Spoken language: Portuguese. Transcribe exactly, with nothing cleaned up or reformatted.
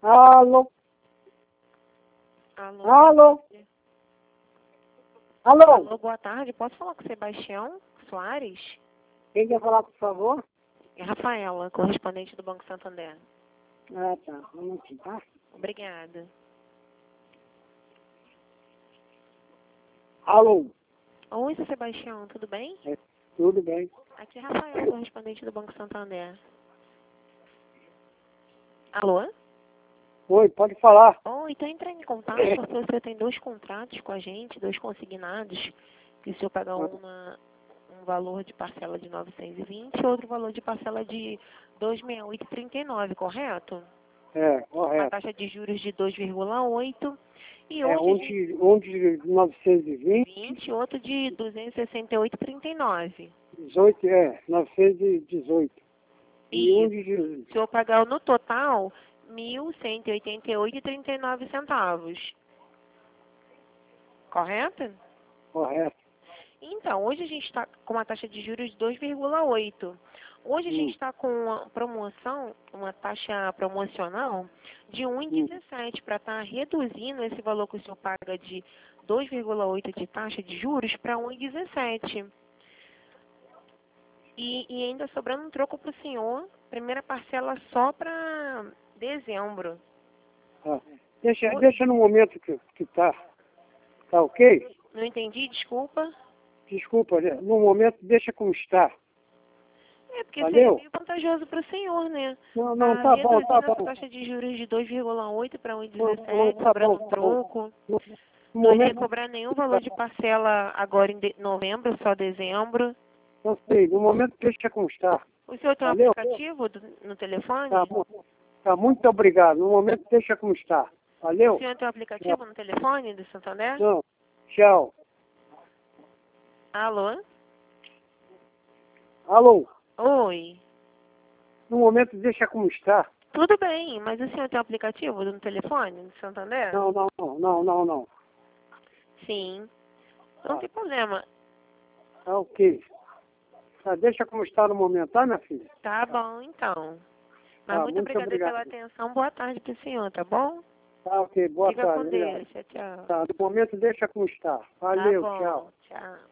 Alô? Alô? Alô? Alô? Alô, boa tarde. Posso falar com o Sebastião Soares? Quem quer falar, por favor? É Rafaela, correspondente do Banco Santander. Ah, tá. Um minutinho, tá? Obrigada. Alô? Oi, seu Sebastião, tudo bem? É, tudo bem. Aqui é Rafaela, correspondente do Banco Santander. Alô? Oi, pode falar. Oi, estou entrando em contato porque o senhor tem dois contratos com a gente, dois consignados, que o senhor paga uma, um valor de parcela de novecentos e vinte e outro valor de parcela de duzentos e sessenta e oito vírgula trinta e nove, correto? É, A correto. taxa de juros de dois vírgula oito e É hoje um a gente de, um de novecentos e vinte, vinte e outro de duzentos e sessenta e oito vírgula trinta e nove. dezoito, é, novecentos e dezoito. E um Isso. de... O senhor pagar no total mil cento e oitenta e oito vírgula trinta e nove centavos. Correto? Correto. Então, hoje a gente está com uma taxa de juros de dois vírgula oito. Hoje a gente Hum, está com uma promoção, uma taxa promocional de um vírgula dezessete para estar reduzindo esse valor que o senhor paga de dois vírgula oito de taxa de juros para um vírgula dezessete. E, e ainda sobrando um troco para o senhor, primeira parcela só para dezembro. tá. Deixa, Oi, deixa no momento que, que tá. Tá ok? não entendi, desculpa. Desculpa, né? No momento deixa como está. É porque seria Valeu? meio vantajoso para o senhor, né? Não, não, Tá tá bom, tá reduzindo essa bom. taxa de juros de dois vírgula oito para um vírgula Não, não, dezessete, tá bom, sobrando um tá bom. troco. No, no Não iria momento, cobrar nenhum valor de parcela agora em de- novembro, só dezembro. não sei, no momento deixa como está. O senhor tem um Valeu? aplicativo do- no Tá, telefone? mu- tá, muito obrigado. No momento deixa como está. O Valeu? senhor tem um aplicativo no telefone do Santander? Não, tchau. Alô? Alô? Oi. No momento deixa como está. Tudo bem, mas o senhor tem um aplicativo no telefone do Santander? Não, não, não, não, não, não. Sim. Não tem problema. Tá ok. Tá, deixa como está no momento, tá, minha filha? Tá bom, então. Mas Tá, muito muito obrigada obrigado. pela atenção. Boa tarde pro senhor, tá bom? Tá ok, boa Fica com tarde, obrigado. Deus. Tchau, tchau. Tá, no momento deixa como está. Tá Valeu, tchau. bom. Tchau.